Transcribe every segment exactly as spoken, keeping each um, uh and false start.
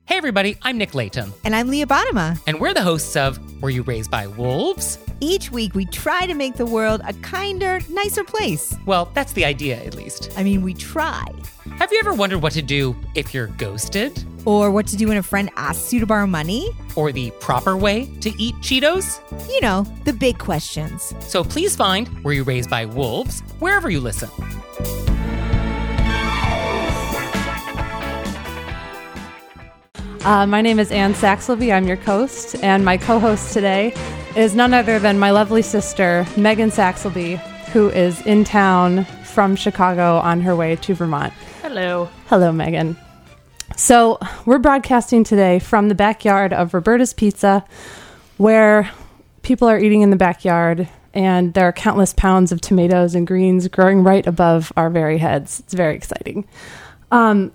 Hey everybody, I'm Nick Layton. And I'm Leah Bottima. And we're the hosts of Were You Raised by Wolves? Each week we try to make the world a kinder, nicer place. Well, that's the idea, at least. I mean, we try. Have you ever wondered what to do if you're ghosted? Or what to do when a friend asks you to borrow money? Or the proper way to eat Cheetos? You know, the big questions. So please find Were You Raised by Wolves wherever you listen. Uh, my name is Anne Saxelby. I'm your host, and my co-host today is none other than my lovely sister, Megan Saxelby, who is in town from Chicago on her way to Vermont. Hello. Hello, Megan. So we're broadcasting today from the backyard of Roberta's Pizza, where people are eating in the backyard, and there are countless pounds of tomatoes and greens growing right above our very heads. It's very exciting. Um...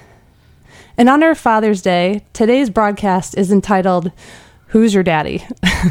In honor of Father's Day, today's broadcast is entitled, Who's Your Daddy?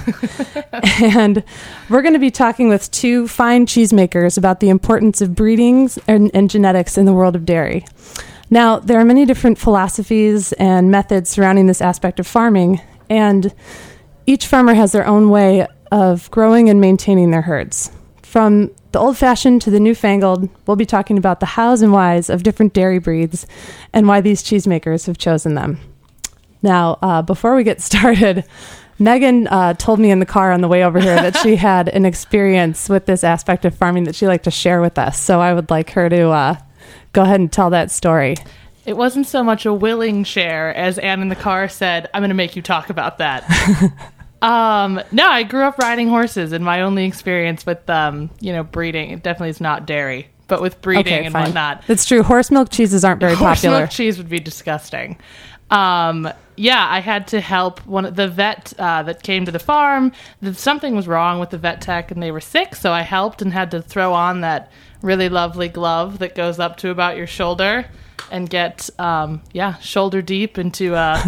And we're going to be talking with two fine cheesemakers about the importance of breeding and, and genetics in the world of dairy. Now, there are many different philosophies and methods surrounding this aspect of farming, and each farmer has their own way of growing and maintaining their herds. From the old-fashioned to the newfangled, we'll be talking about the hows and whys of different dairy breeds and why these cheesemakers have chosen them. Now, uh, before we get started, Megan uh, told me in the car on the way over here that she had an experience with this aspect of farming that she'd like to share with us. So I would like her to uh, go ahead and tell that story. It wasn't so much a willing share as Anne in the car said, I'm going to make you talk about that. Um, no, I grew up riding horses, and my only experience with, um, you know, breeding, it definitely is not dairy, but with breeding okay, and fine. whatnot. That's true. Horse milk cheeses aren't very Horse popular. milk cheese would be disgusting. Um, yeah, I had to help one of the vet, uh, that came to the farm. The, something was wrong with the vet tech and they were sick. So I helped and had to throw on that really lovely glove that goes up to about your shoulder and get, um, yeah, shoulder deep into, uh,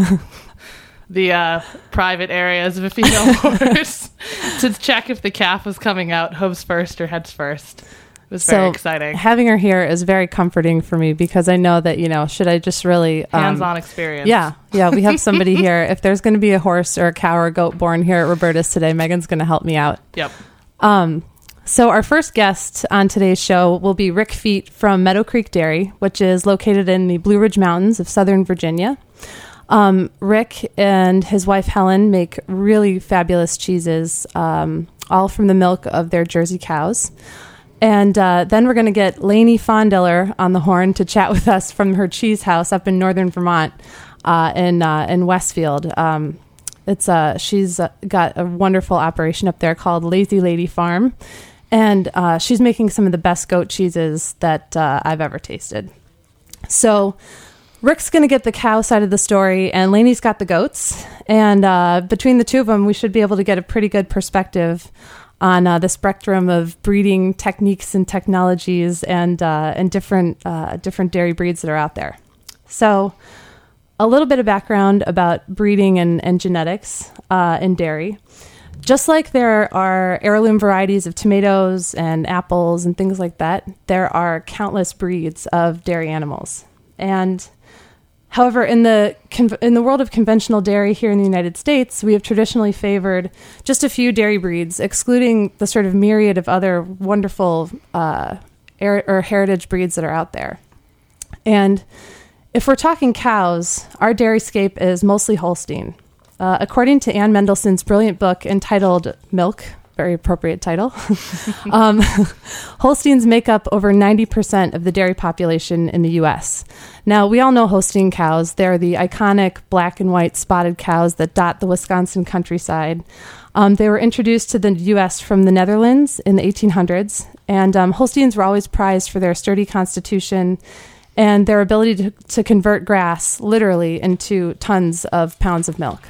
the uh, private areas of a female horse to check if the calf was coming out hooves first or heads first. It was very so exciting. Having her here is very comforting for me because I know that, you know, should I just really... Um, hands-on experience. Yeah. Yeah. We have somebody here. If there's going to be a horse or a cow or a goat born here at Roberta's today, Megan's going to help me out. Yep. Um, so our first guest on today's show will be Rick Feet from Meadow Creek Dairy, which is located in the Blue Ridge Mountains of Southern Virginia. Um, Rick and his wife Helen make really fabulous cheeses, um, all from the milk of their Jersey cows. And uh, then we're going to get Lainey Fondiller on the horn to chat with us from her cheese house up in northern Vermont, uh, in uh, in Westfield. Um, it's uh, she's uh, got a wonderful operation up there called Lazy Lady Farm, and uh, she's making some of the best goat cheeses that uh, I've ever tasted. So Rick's going to get the cow side of the story, and Lainey's got the goats. And uh, between the two of them, we should be able to get a pretty good perspective on uh, the spectrum of breeding techniques and technologies and uh, and different uh, different dairy breeds that are out there. So a little bit of background about breeding and, and genetics uh, in dairy. Just like there are heirloom varieties of tomatoes and apples and things like that, there are countless breeds of dairy animals. And however, in the con- in the world of conventional dairy here in the United States, we have traditionally favored just a few dairy breeds, excluding the sort of myriad of other wonderful uh, er- or heritage breeds that are out there. And if we're talking cows, our dairyscape is mostly Holstein. Uh, according to Ann Mendelssohn's brilliant book entitled Milk, very appropriate title, um, Holsteins make up over ninety percent of the dairy population in the U S. Now, we all know Holstein cows. They're the iconic black and white spotted cows that dot the Wisconsin countryside. Um, they were introduced to the U S from the Netherlands in the eighteen hundreds, and um, Holsteins were always prized for their sturdy constitution and their ability to, to convert grass literally into tons of pounds of milk.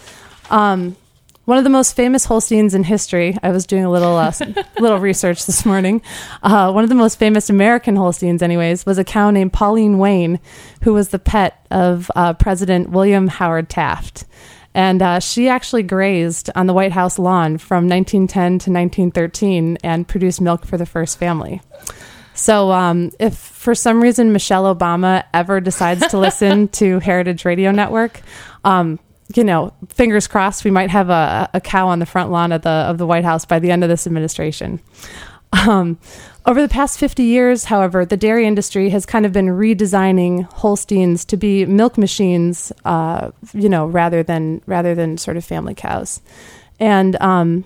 Um, One of the most famous Holsteins in history, I was doing a little uh, little research this morning, uh, one of the most famous American Holsteins anyways, was a cow named Pauline Wayne, who was the pet of uh, President William Howard Taft. And uh, she actually grazed on the White House lawn from nineteen ten to nineteen thirteen and produced milk for the first family. So um, if for some reason Michelle Obama ever decides to listen to Heritage Radio Network, um, you know, fingers crossed, we might have a, a cow on the front lawn of the of the White House by the end of this administration. Um, over the past fifty years, however, the dairy industry has kind of been redesigning Holsteins to be milk machines, uh, you know, rather than rather than sort of family cows. And, um,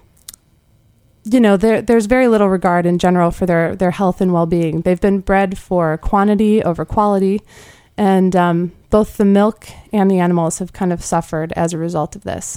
you know, there, there's very little regard in general for their, their health and well-being. They've been bred for quantity over quality, and um, both the milk and the animals have kind of suffered as a result of this.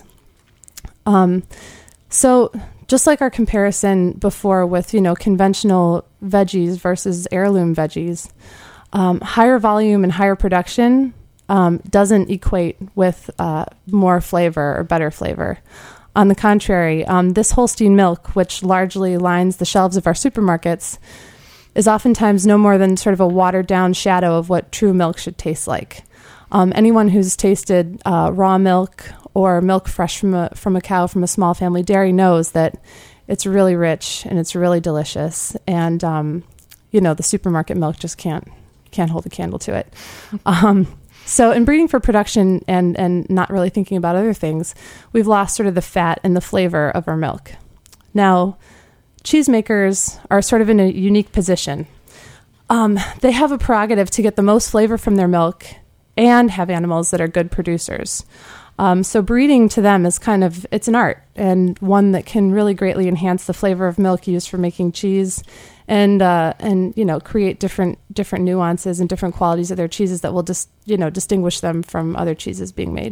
Um, so... Just like our comparison before with, you know, conventional veggies versus heirloom veggies, um, higher volume and higher production um, doesn't equate with uh, more flavor or better flavor. On the contrary, um, this Holstein milk, which largely lines the shelves of our supermarkets, is oftentimes no more than sort of a watered-down shadow of what true milk should taste like. Um, anyone who's tasted uh, raw milk or milk fresh from a from a cow from a small family dairy knows that it's really rich and it's really delicious, and um, you know, the supermarket milk just can't can't hold a candle to it. Um, so in breeding for production and and not really thinking about other things, we've lost sort of the fat and the flavor of our milk. Now, cheesemakers are sort of in a unique position. Um, they have a prerogative to get the most flavor from their milk and have animals that are good producers. Um, so breeding to them is kind of, it's an art, and one that can really greatly enhance the flavor of milk used for making cheese, and, uh, and, you know, create different, different nuances and different qualities of their cheeses that will just, you know, distinguish them from other cheeses being made.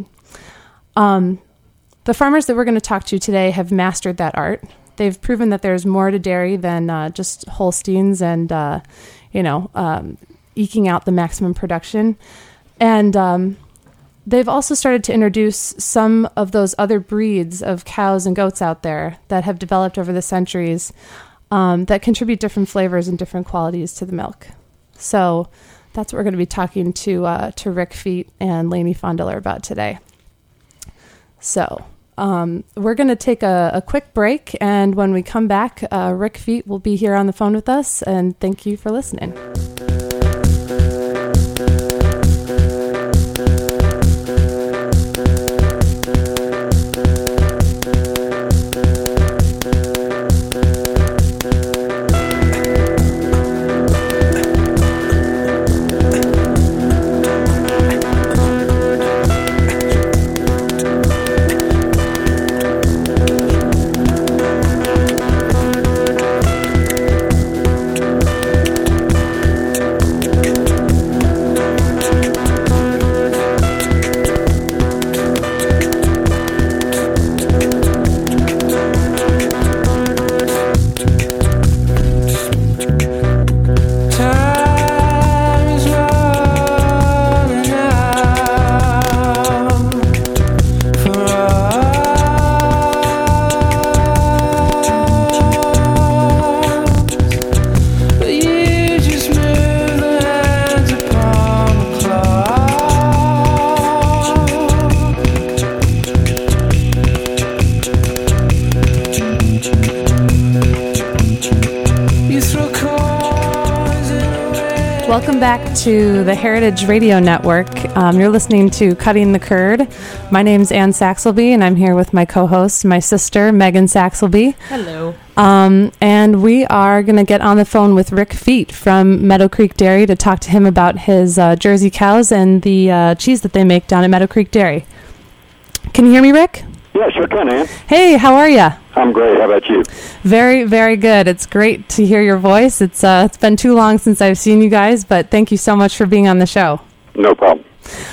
Um, the farmers that we're going to talk to today have mastered that art. They've proven that there's more to dairy than, uh, just Holsteins and, uh, you know, um, eking out the maximum production. And um, they've also started to introduce some of those other breeds of cows and goats out there that have developed over the centuries um, that contribute different flavors and different qualities to the milk. So that's what we're going to be talking to uh, to Rick Feet and Lainey Fondler about today. So um, we're going to take a, a quick break, and when we come back, uh, Rick Feet will be here on the phone with us, and thank you for listening. Welcome back to the Heritage Radio Network. Um, you're listening to Cutting the Curd. My name's Ann Saxelby, and I'm here with my co-host, my sister, Megan Saxelby. Hello. Um, and we are going to get on the phone with Rick Feet from Meadow Creek Dairy to talk to him about his uh, Jersey cows and the uh, cheese that they make down at Meadow Creek Dairy. Can you hear me, Rick? Yeah, sure can, Ann. Hey, how are you? I'm great. How about you? Very, very good. It's great to hear your voice. It's uh, it's been too long since I've seen you guys, but thank you so much for being on the show. No problem.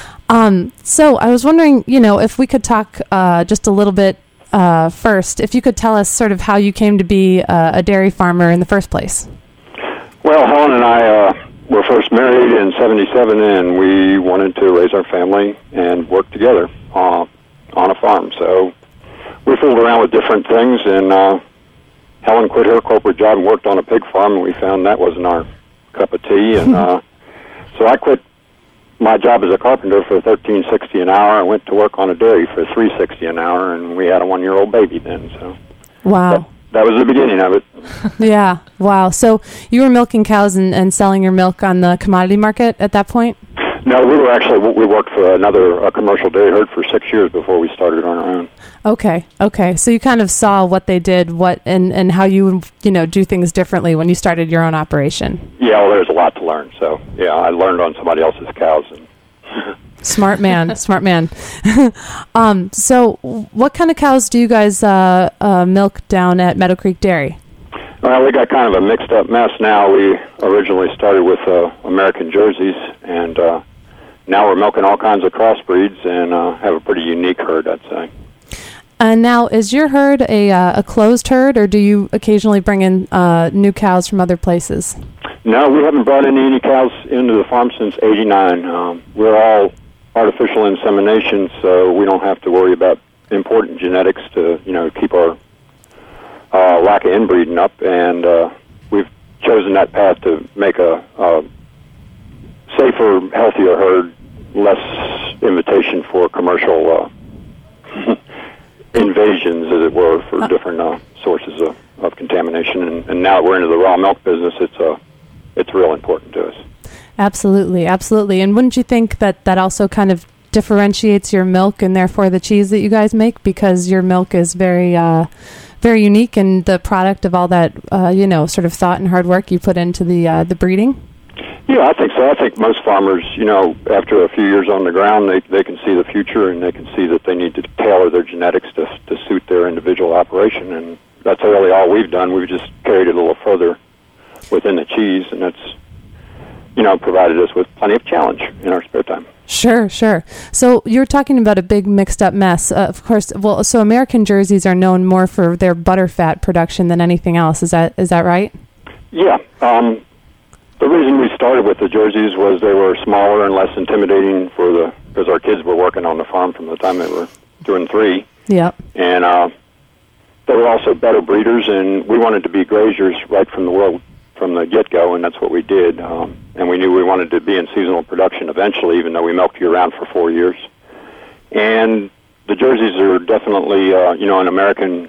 Um, so I was wondering, you know, if we could talk uh, just a little bit uh, first, if you could tell us sort of how you came to be uh, a dairy farmer in the first place. Well, Helen and I uh, were first married in seventy-seven, and we wanted to raise our family and work together uh, on a farm. So we fooled around with different things, and uh, Helen quit her corporate job and worked on a pig farm, and we found that wasn't our cup of tea. And uh, so I quit my job as a carpenter for thirteen sixty an hour. I went to work on a dairy for three sixty an hour, and we had a one-year-old baby then. So wow, that was the beginning of it. Yeah. Wow. So you were milking cows and, and selling your milk on the commodity market at that point? No, we were actually, we worked for another uh, commercial dairy herd for six years before we started on our own. Okay. Okay. So you kind of saw what they did, what and, and how you would, you know, do things differently when you started your own operation. Yeah, well, there's a lot to learn. So, yeah, I learned on somebody else's cows. And Smart man. Smart man. um, so what kind of cows do you guys uh, uh, milk down at Meadow Creek Dairy? Well, we got kind of a mixed-up mess now. We originally started with uh, American Jerseys, and uh, now we're milking all kinds of crossbreeds and uh, have a pretty unique herd, I'd say. And now, is your herd a uh, a closed herd, or do you occasionally bring in uh, new cows from other places? No, we haven't brought in any cows into the farm since eighty-nine. Um, we're all artificial insemination, so we don't have to worry about important genetics to, you know, keep our uh, lack of inbreeding up. And uh, we've chosen that path to make a, a safer, healthier herd, less invitation for commercial uh, invasions, as it were, for different uh, sources of, of contamination. And, and now that we're into the raw milk business, it's uh, it's real important to us. Absolutely, absolutely. And wouldn't you think that that also kind of differentiates your milk and therefore the cheese that you guys make, because your milk is very, uh, very unique and the product of all that, uh, you know, sort of thought and hard work you put into the uh, the breeding? Yeah, I think so. I think most farmers, you know, after a few years on the ground, they they can see the future and they can see that they need to tailor their genetics to to suit their individual operation. And that's really all we've done. We've just carried it a little further within the cheese, and that's, you know, provided us with plenty of challenge in our spare time. Sure, sure. So you're talking about a big mixed up mess. Uh, of course, well, so American Jerseys are known more for their butterfat production than anything else. Is that is that right? Yeah. Um, the reason we started with the Jerseys was they were smaller and less intimidating for the, because our kids were working on the farm from the time they were two and three. Yep. And uh, they were also better breeders, and we wanted to be graziers right from the world. From the get-go, and that's what we did. Um, and we knew we wanted to be in seasonal production eventually, even though we milked year-round for four years. And the Jerseys are definitely, uh, you know, in American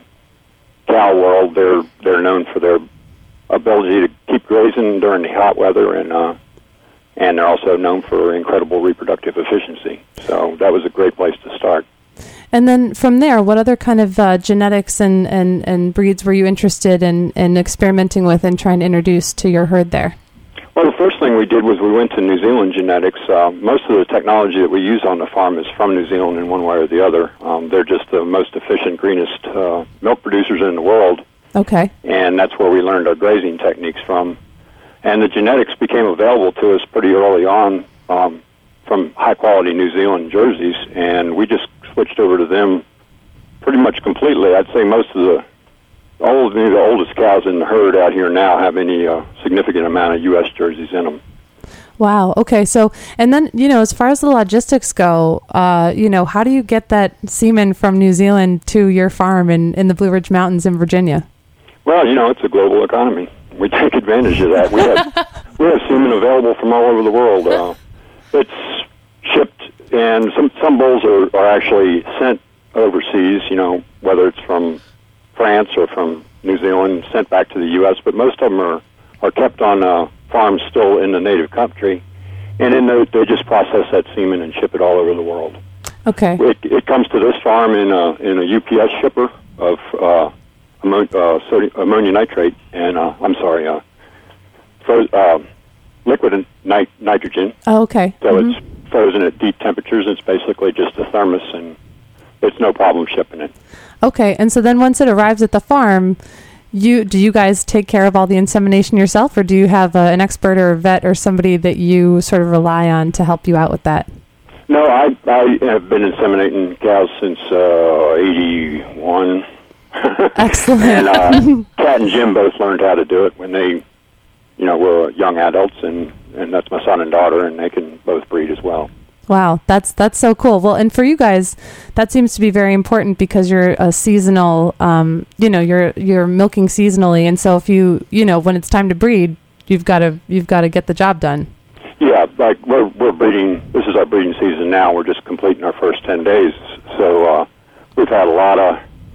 cow world, they're they're known for their ability to keep grazing during the hot weather, and uh, and they're also known for incredible reproductive efficiency. So that was a great place to start. And then from there, what other kind of uh, genetics and, and, and breeds were you interested in, in experimenting with and trying to introduce to your herd there? Well, the first thing we did was we went to New Zealand genetics. Uh, most of the technology that we use on the farm is from New Zealand in one way or the other. Um, they're just the most efficient, greenest uh, milk producers in the world. Okay. And that's where we learned our grazing techniques from. And the genetics became available to us pretty early on um, from high-quality New Zealand Jerseys, and we just switched over to them pretty much completely. I'd say most of the old, the oldest cows in the herd out here now have any uh, significant amount of U S Jerseys in them. Wow. Okay. So, and then, you know, as far as the logistics go, uh, you know, how do you get that semen from New Zealand to your farm in, in the Blue Ridge Mountains in Virginia? Well, you know, it's a global economy. We take advantage of that. We have we have semen available from all over the world. Uh, it's shipped, and some some bulls are, are actually sent overseas, you know, whether it's from France or from New Zealand, sent back to the U S, but most of them are, are kept on uh, farms still in the native country, and then they, they just process that semen and ship it all over the world. Okay. It, it comes to this farm in a, in a U P S shipper of uh, ammonia, uh, sodium, ammonia nitrate, and, uh, I'm sorry, uh, froze, uh, liquid nit- nitrogen. Oh, okay. So Mm-hmm. it's frozen at deep temperatures. It's basically just a thermos, and it's no problem shipping it. Okay, and so then once it arrives at the farm, you do you guys take care of all the insemination yourself, or do you have uh, an expert or a vet or somebody that you sort of rely on to help you out with that? No, I I have been inseminating cows since uh, eighty-one. Excellent. And uh, Kat and Jim both learned how to do it when they, you know, were young adults, and, and that's my son and daughter, and they can both breed as well. Wow, that's that's so cool. Well, and for you guys, that seems to be very important because you're a seasonal, um, you know, you're you're milking seasonally, and so if you, you know, when it's time to breed, you've got to you've got to get the job done. Yeah, like we're we're breeding. This is our breeding season now. We're just completing our first ten days, so uh, we've had a lot of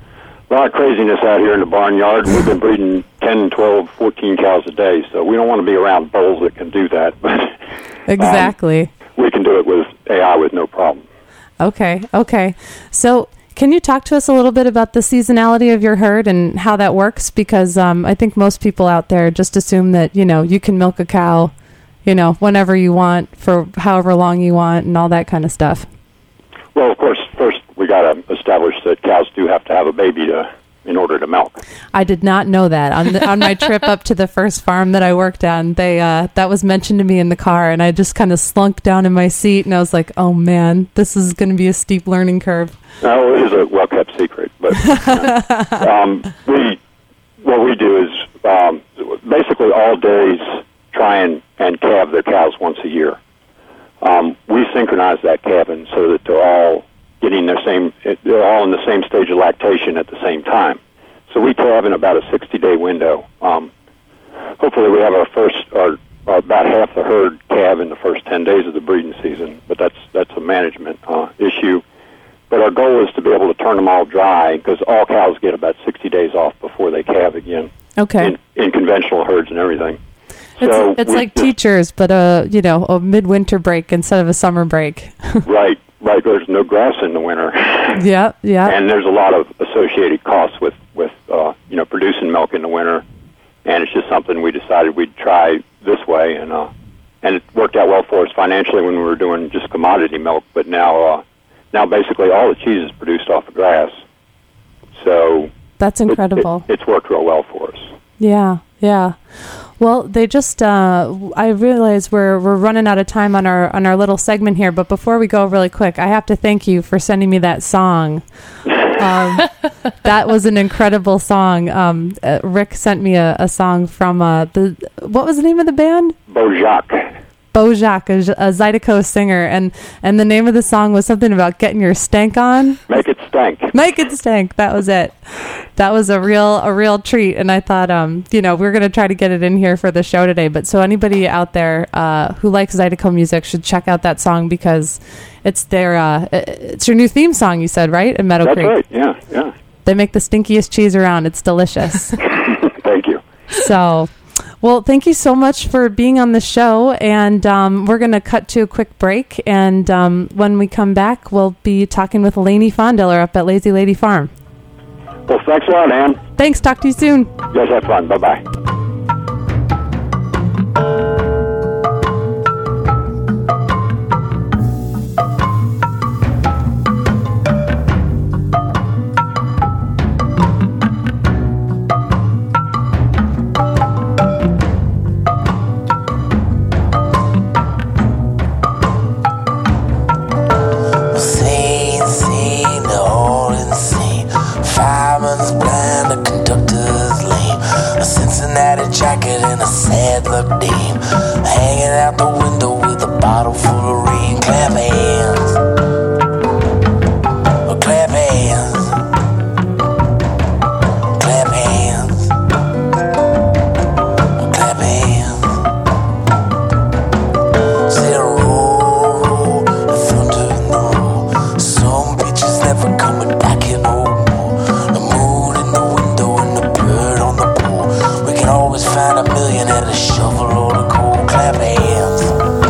a lot of craziness out here in the barnyard. We've been breeding ten, twelve, fourteen cows a day, so we don't want to be around bulls that can do that. But exactly. Um, we can do it with A I with no problem. Okay, okay. So can you talk to us a little bit about the seasonality of your herd and how that works? Because um, I think most people out there just assume that, you know, you can milk a cow, you know, whenever you want for however long you want and all that kind of stuff. Well, of course, first we got to establish that cows do have to have a baby to in order to milk. I did not know that. On the, on my trip up to the first farm that I worked on, they uh, that was mentioned to me in the car, and I just kind of slunk down in my seat, and I was like, oh, man, this is going to be a steep learning curve. No, it is a well-kept secret. But you know, um, we, what we do is um, basically all days try and, and calve their cows once a year. Um, we synchronize that calving so that they're all getting their same, they're all in the same stage of lactation at the same time. So we calve in about a sixty-day window. Um, hopefully we have our first, or, or about half the herd calve in the first ten days of the breeding season, but that's that's a management uh, issue. But our goal is to be able to turn them all dry, because all cows get about sixty days off before they calve again. Okay. In, in conventional herds and everything. It's, so it's we, like teachers, but a, you know, a midwinter break instead of a summer break. Right. Right, there's no grass in the winter. Yeah, yeah. And there's a lot of associated costs with, with uh, you know, producing milk in the winter. And it's just something we decided we'd try this way. And uh, and it worked out well for us financially when we were doing just commodity milk. But now, uh, now basically all the cheese is produced off of grass. So that's incredible. It, it, it's worked real well for us. Yeah, yeah. Well, they just, uh, I realize we're we're running out of time on our on our little segment here, but before we go really quick, I have to thank you for sending me that song. Um, that was an incredible song. Um, uh, Rick sent me a, a song from, uh, the what was the name of the band? Bojack. Bojack, a, a Zydeco singer, and, and the name of the song was something about getting your stank on. Make it stank. Make it stank. That was it. That was a real a real treat, and I thought, um, you know, we're going to try to get it in here for the show today. But so anybody out there uh, who likes Zydeco music should check out that song, because it's their uh, it's your new theme song. You said, right, in Meadow That's Creek. That's right. Yeah, yeah. They make the stinkiest cheese around. It's delicious. Thank you. So. Well, thank you so much for being on the show, and um, we're going to cut to a quick break, and um, when we come back, we'll be talking with Lainey Fondiller up at Lazy Lady Farm. Well, thanks a lot, Ann. Thanks. Talk to you soon. You guys have fun. Bye-bye. Jacket and a sad look dame, hanging out the window with a bottle full of rain. Clap hands, oh, clap hands, clap hands, oh, clap hands. Say roll, roll, the thunder in the roll. Some bitches never coming back here no more. The moon in the window and the bird on the pole. We can always find a million at a shovel or a coal. Clap hands,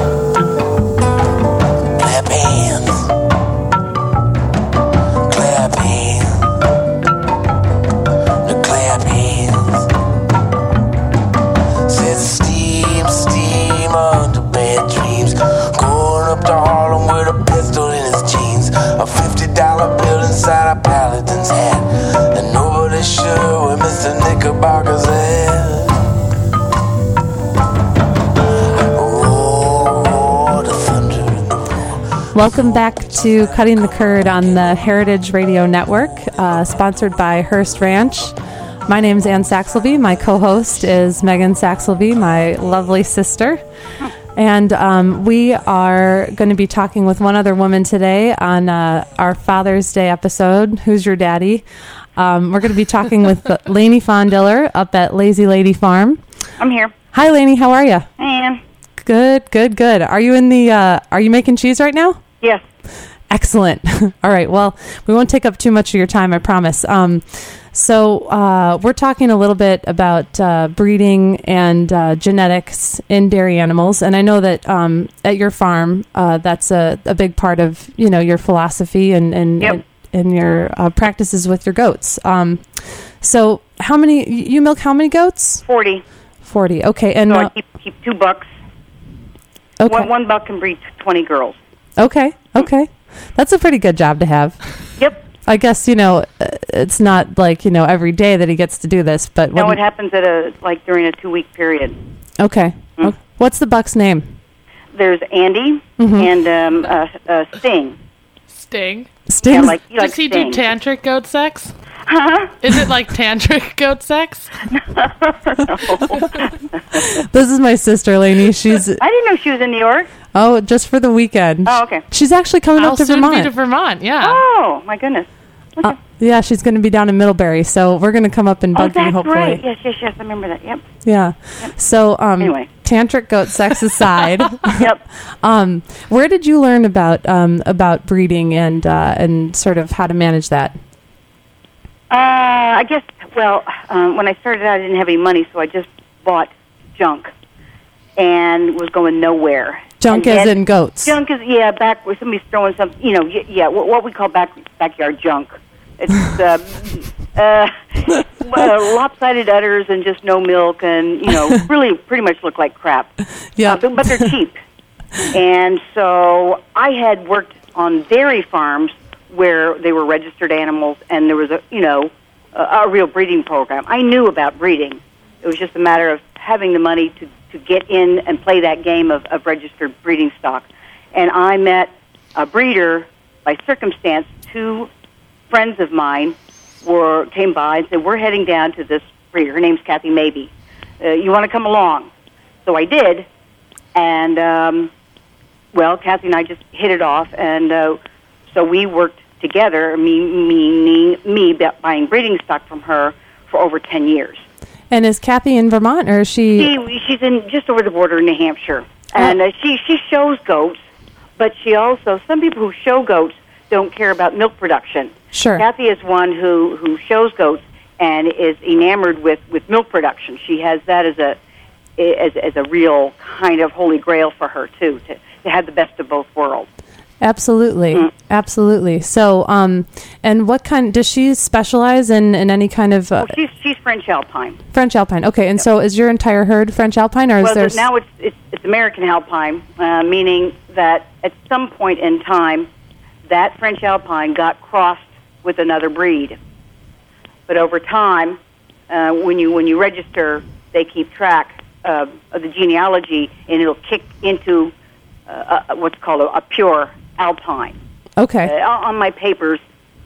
clap hands, clap hands, the clap hands. Said steam, steam under bad dreams. Going up to Harlem with a pistol in his jeans. A fifty dollar bill inside a Paladin's hat. And nobody's sure where Mister Knickerbocker's at. Welcome back to Cutting the Curd on the Heritage Radio Network, uh, sponsored by Hearst Ranch. My name's Ann Saxelby. My co-host is Megan Saxelby, my lovely sister. And um, we are going to be talking with one other woman today on uh, our Father's Day episode, Who's Your Daddy? Um, we're going to be talking with Lainey Fondiller up at Lazy Lady Farm. I'm here. Hi, Lainey. How are you? I am. Good, good, good. Are you in the, uh, are you making cheese right now? Yes. Excellent. All right. Well, we won't take up too much of your time, I promise. Um, So uh, we're talking a little bit about uh, breeding and uh, genetics in dairy animals, and I know that um, at your farm, uh, that's a, a big part of you know your philosophy and and, Yep. and, and your uh, practices with your goats. Um, so how many you milk? How many goats? forty. Forty. Okay, and So uh, I keep, keep two bucks. okay, One, one buck can breed twenty girls. okay, okay. That's a pretty good job to have. Yep. I guess, you know, uh, it's not like, you know, every day that he gets to do this, but No, when, it happens at a like during a two week period. okay. Mm. Okay. What's the buck's name? There's Andy Mm-hmm. and um, uh, uh, Sting. Sting. Sting. Yeah, like, like Does he Sting. do tantric goat sex? Huh? Is it like tantric goat sex? This is my sister, Lainey. She's, I didn't know she was in New York. oh, just for the weekend. Oh, okay. She's actually coming I'll up to soon Vermont. be to Vermont. Yeah. Oh, my goodness. Uh, yeah, she's going to be down in Middlebury, so we're going to come up and Oh, bug you, that's hopefully. right. Yes, yes, yes. I remember that. Yep. Yeah. So, um, Anyway. tantric goat sex aside, Yep. um, where did you learn about um, about breeding and uh, and sort of how to manage that? Uh, I guess, well, um, when I started out, I didn't have any money, so I just bought junk and was going nowhere. Junk And as then- in goats. Junk is, yeah, back where somebody's throwing some, you know, y- yeah, what, what we call back backyard junk. It's uh, uh, uh, lopsided udders and just no milk and, you know, really pretty much look like crap. Yeah. Uh, but, but they're cheap. And so I had worked on dairy farms where they were registered animals and there was a, you know, a, a real breeding program. I knew about breeding. It was just a matter of having the money to, to get in and play that game of, of registered breeding stock. And I met a breeder by circumstance. Two friends of mine were came by and said, we're heading down to this breeder. Her name's Kathy Maybe. Uh, you want to come along? So I did. And, um, well, Kathy and I just hit it off. And uh, so we worked together, me, meaning me buying breeding stock from her for over ten years. And is Kathy in Vermont, or is she? She, she's in just over the border in New Hampshire, and uh, she she shows goats, but she also some people who show goats don't care about milk production. Sure. Kathy is one who who shows goats and is enamored with, with milk production. She has that as a as as a real kind of holy grail for her too, to to have the best of both worlds. Absolutely, Mm. absolutely. So, um, and what kind does she specialize in? In any kind of uh, Well, she's she's French Alpine. French Alpine? Okay, and so is your entire herd French Alpine, or is Well, there? th- now it's, it's it's American Alpine, uh, meaning that at some point in time, that French Alpine got crossed with another breed. But over time, uh, when you when you register, they keep track uh, of the genealogy, and it'll kick into uh, a, what's called a, a pure Alpine. Okay, Uh, on my papers,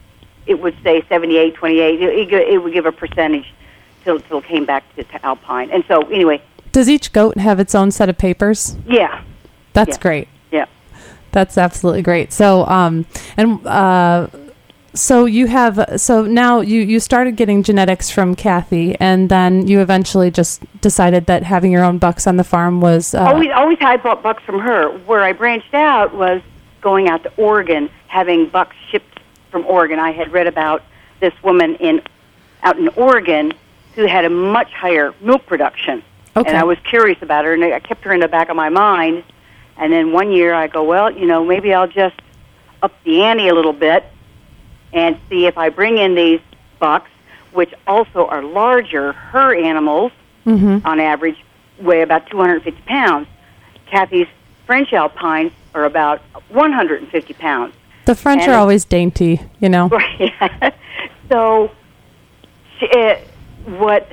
it would say seventy-eight twenty-eight. It, it, it would give a percentage till till it came back to, to Alpine. And so, anyway, does each goat have its own set of papers? yeah, That's Yeah. great. yeah. That's absolutely great. So, um, and uh, so you have, so now you, you started getting genetics from Kathy, and then you eventually just decided that having your own bucks on the farm was. Uh, Always, always had bought bucks from her. Where I branched out was going out to Oregon, having bucks shipped from Oregon. I had read about this woman in out in Oregon who had a much higher milk production, Okay. and I was curious about her, and I kept her in the back of my mind. And then one year I go, well, you know, maybe I'll just up the ante a little bit and see if I bring in these bucks, which also are larger. Her animals, mhm. on average, weigh about two hundred fifty pounds. Kathy's French Alpines are about one hundred fifty pounds. The French and- are always dainty, you know. Right. So, she, uh, what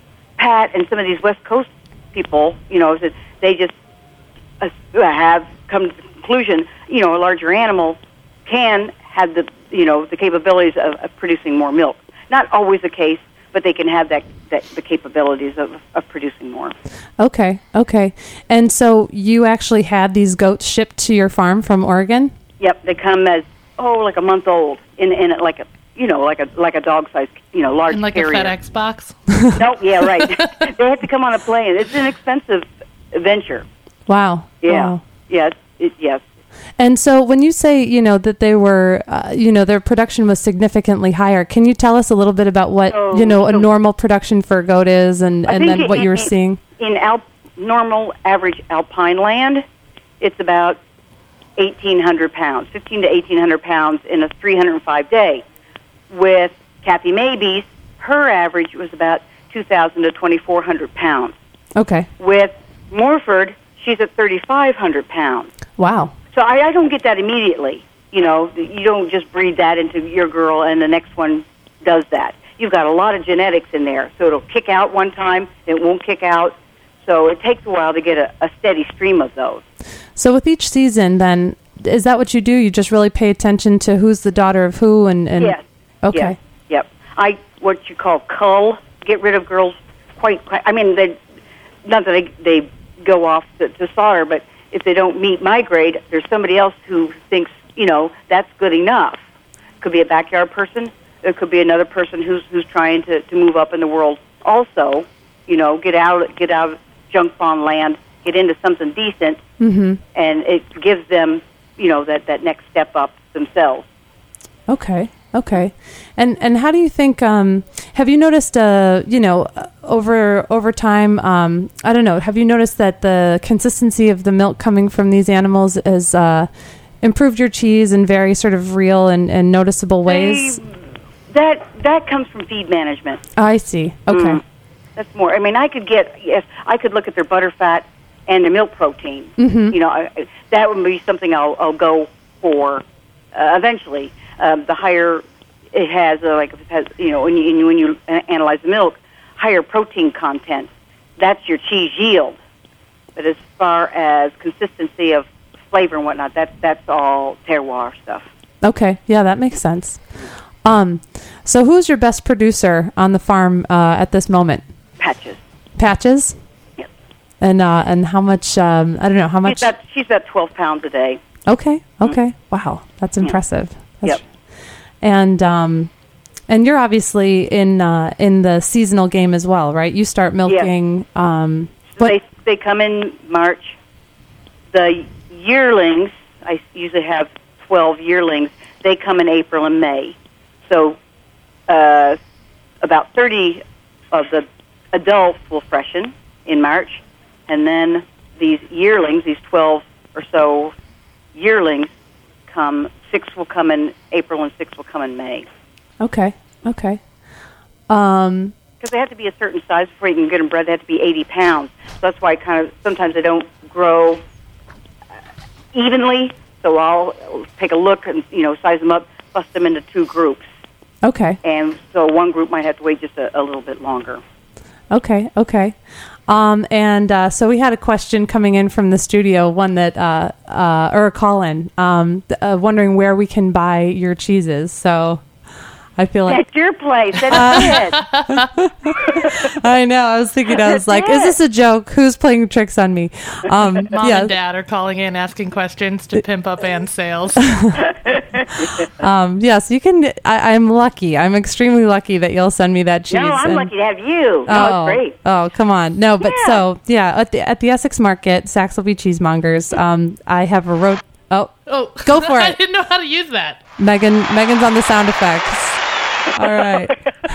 Pat and some of these West Coast people, you know, is that they just uh, have come to the conclusion, you know, a larger animal can have the, you know, the capabilities of, of producing more milk. Not always the case, but they can have that, that the capabilities of, of producing more. Okay, okay. And so you actually had these goats shipped to your farm from Oregon? Yep, they come as oh, like a month old in in a, like a you know like a like a dog size you know large In like carrier. a FedEx box. No, yeah, right. They have to come on a plane. It's an expensive venture. Wow. Yeah, Wow. yes, it, yes. And so when you say, you know, that they were, uh, you know, their production was significantly higher, can you tell us a little bit about what, So- you know, a so- normal production for a goat is and, I and think then what in- you were in- seeing? In al- normal average alpine land, it's about eighteen hundred pounds, fifteen to eighteen hundred pounds in a three hundred five day. With Kathy Maybe's, her average was about two thousand to twenty-four hundred pounds. Okay. With Morford, she's at thirty-five hundred pounds. Wow. So I, I don't get that immediately. You know, you don't just breed that into your girl and the next one does that. You've got a lot of genetics in there. So it'll kick out one time, it won't kick out. So it takes a while to get a, a steady stream of those. So with each season, then, is that what you do? You just really pay attention to who's the daughter of who? And, and Yes. Okay. Yes. Yep. I, what you call cull, get rid of girls quite, quite I mean, they, not that they, they go off to, to slaughter, but if they don't meet my grade, there's somebody else who thinks, you know, that's good enough. Could be a backyard person. There could be another person who's who's trying to, to move up in the world also, you know, get out get out of junk bond land, get into something decent, Mm-hmm. and it gives them, you know, that, that next step up themselves. Okay. Okay. And and how do you think? Um, have you noticed? Uh, you know, over over time. Um, I don't know. Have you noticed that the consistency of the milk coming from these animals has uh, improved your cheese in very sort of real and, and noticeable ways? They, that that comes from feed management. I see. Okay. Mm. That's more. I mean, I could get yes, I could look at their butter fat and the milk protein. Mm-hmm. You know, I, that would be something I'll, I'll go for uh, eventually. Um, the higher it has, uh, like if it has, you know, when you when you analyze the milk, higher protein content. That's your cheese yield. But as far as consistency of flavor and whatnot, that's that's all terroir stuff. Okay. Yeah, that makes sense. Um, so who's your best producer on the farm uh, at this moment? Patches. Patches? Yep. And uh, and how much? Um, I don't know how much. She's about, she's about twelve pounds a day. Okay. Okay. Wow, that's impressive. That's, Yep. And um, and you're obviously in uh, in the seasonal game as well, right? You start milking. Um, what? They they come in March. The yearlings, I usually have twelve yearlings. They come in April and May. So uh, about thirty of the adults will freshen in March, and then these yearlings, these twelve or so yearlings, come. Six will come in April, and six will come in May. Okay. Okay. Um, Because they have to be a certain size before you can get them bred. They have to be eighty pounds. So that's why kind of sometimes they don't grow uh, evenly. So I'll take a look and, you know, size them up, bust them into two groups. okay. And so one group might have to wait just a, a little bit longer. Okay. Okay. Um, and uh, so we had a question coming in from the studio, one that, uh, uh, or a call in, um, th- uh, wondering where we can buy your cheeses. So I feel like That's your place. That's it. I know. I was thinking, I was like, is this a joke? Who's playing tricks on me? Um, Mom yeah. and Dad are calling in asking questions to pimp up Ann's sales. Um, yes, you can. I, I'm lucky. I'm extremely lucky that you'll send me that cheese. No, I'm and- lucky to have you. No, Oh, it's great. oh, come on. No, but Yeah. so, yeah, at the, at the Essex Market, Saxelby Cheesemongers, um, I have a road. Oh, Oh, Go for I it. didn't know how to use that. Megan, Megan's on the sound effects. All right.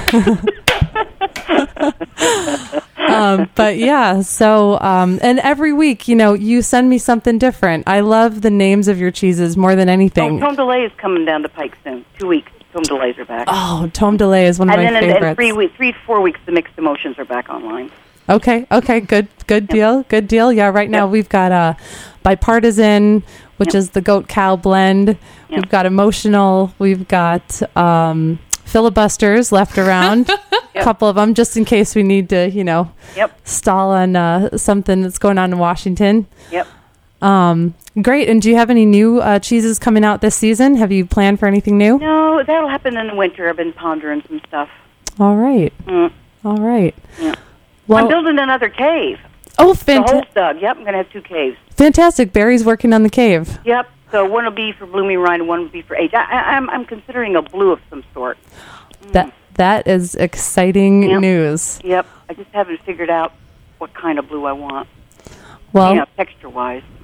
um, but yeah, so, um, and every week, you know, you send me something different. I love the names of your cheeses more than Oh, anything. Tome Delay is coming down the pike soon. Two weeks. Tome Delays are back. Oh, Tome Delay is one of and my then in, favorites. in three, weeks, three to four weeks, the mixed emotions are back online. Okay. Okay. Good. Good deal. Good deal. Yeah. Right now Yep. we've got a bipartisan, which Yep. is the goat cow blend. We've got emotional. We've got um, filibusters left around. A couple of them, just in case we need to, you know, Yep. stall on uh, something that's going on in Washington. Yep. Um, great. And do you have any new uh, cheeses coming out this season? Have you planned for anything new? No, that'll happen in the winter. I've been pondering some stuff. All right. Mm. All right. Yeah. I'm Well, building another cave. oh, The hole's fanta- dug. Yep, I'm going to have two caves. fantastic. Barry's working on the cave. Yep. So one will be for blooming rind and one will be for age. I, I, I'm, I'm considering a blue of some sort. That that is exciting Yep. news. Yep. I just haven't figured out what kind of blue I want. Well, You know, texture-wise.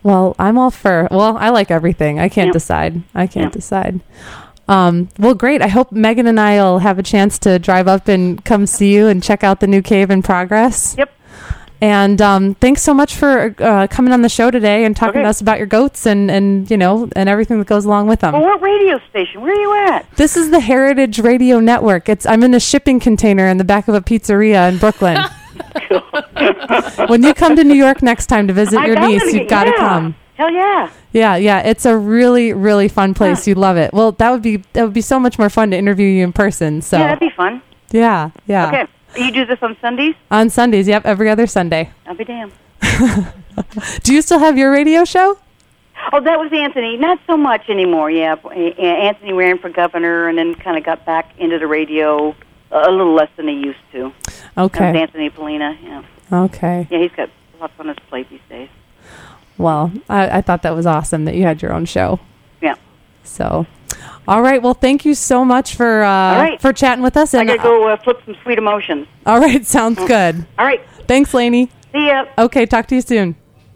Well, I'm all for, well, I like everything. I can't Yeah. decide. I can't Yeah. decide. Um, well, great. I hope Megan and I will have a chance to drive up and come see you and check out the new cave in progress. Yep. And um, thanks so much for uh, coming on the show today and talking Okay. to us about your goats and, and, you know, and everything that goes along with them. Well, what radio station? Where are you at? This is the Heritage Radio Network. It's I'm in a shipping container in the back of a pizzeria in Brooklyn. When you come to New York next time to visit I your gotta niece, be- you've got to yeah. come. Hell yeah. Yeah, yeah, it's a really, really fun place. You'd love it. Well, that would be that would be so much more fun to interview you in person. So, Yeah, that'd be fun. yeah, yeah. Okay. You do this on Sundays? On Sundays, yep, every other Sunday. I'll be damned. Do you still have your radio show? Oh, that was Anthony. Not so much anymore, yeah. A- Anthony ran for governor and then kind of got back into the radio a little less than he used to. That was Okay. Anthony Polina, yeah. Okay. Yeah, he's got lots on his plate these days. Well, I, I thought that was awesome that you had your own show. Yeah. So, all right. Well, thank you so much for uh, right. for chatting with us. I And gotta go uh, flip some sweet emotions. all right, sounds good. All right. Thanks, Lainey. See ya. Okay, talk to you soon.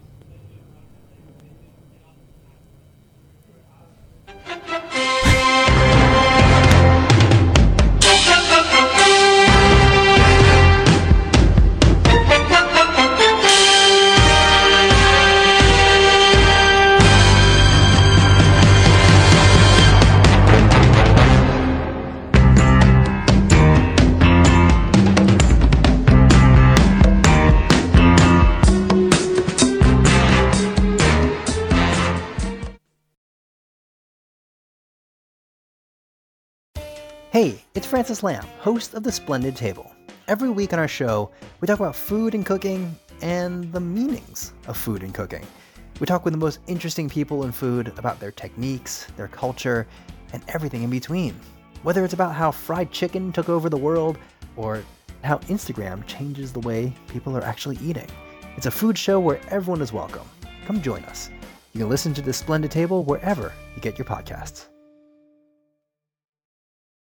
Hey, it's Francis Lamb, host of The Splendid Table. Every week on our show, we talk about food and cooking and the meanings of food and cooking. We talk with the most interesting people in food about their techniques, their culture, and everything in between. Whether it's about how fried chicken took over the world or how Instagram changes the way people are actually eating. It's a food show where everyone is welcome. Come join us. You can listen to The Splendid Table wherever you get your podcasts.